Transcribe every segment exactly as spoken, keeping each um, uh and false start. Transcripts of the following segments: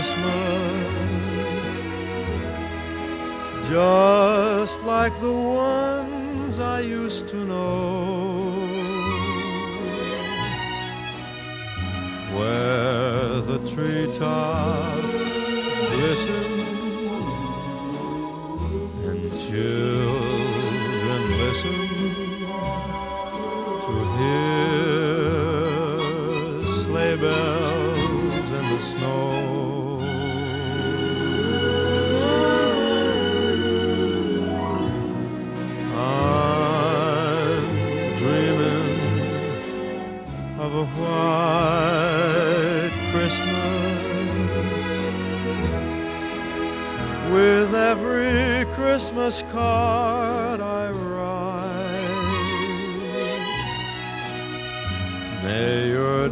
Christmas, just like the ones I used to know, where the treetops glisten and children listen to hear sleigh bells in the snow. I'm dreaming of a white Christmas, with every Christmas card I write. May your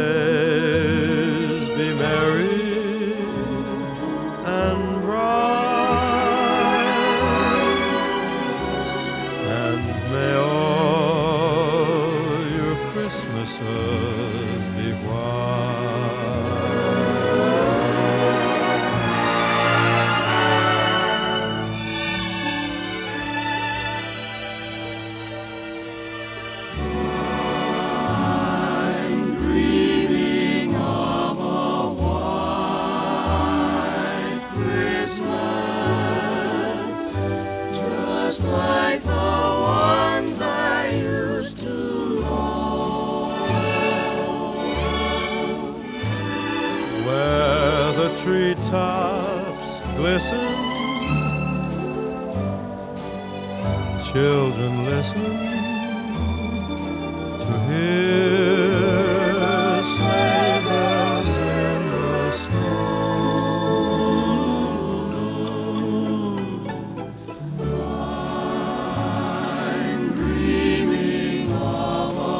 days be merry and bright, and may all your Christmases be white. Just like the ones I used to know, Where the treetops glisten, children listen to hear sleigh bells in the snow. I'm dreaming of a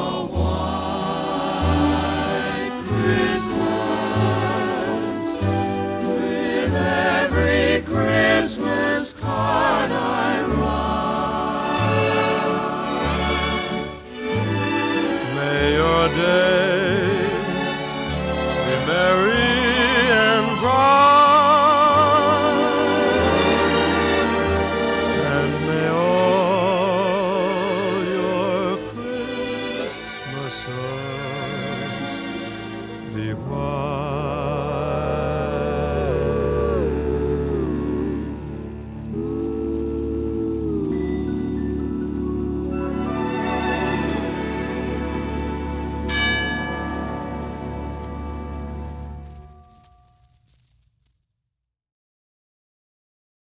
white Christmas, with every Christmas card I write. May your days be merry and bright, and may all your Christmases be white.